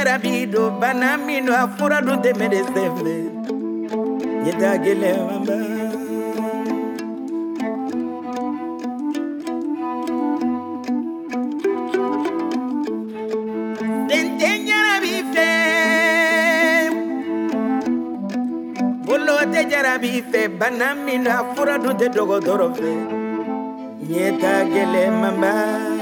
jarabi do bana min do a fura dun tɛ médecin fɛ ɲɛta gɛlɛn mamba sente jarabi fɛ bolo tɛ jarabi fɛ bana min do a fura dun tɛ dɔgɔtɔrɔ fɛ ɲɛta gɛlɛn mamba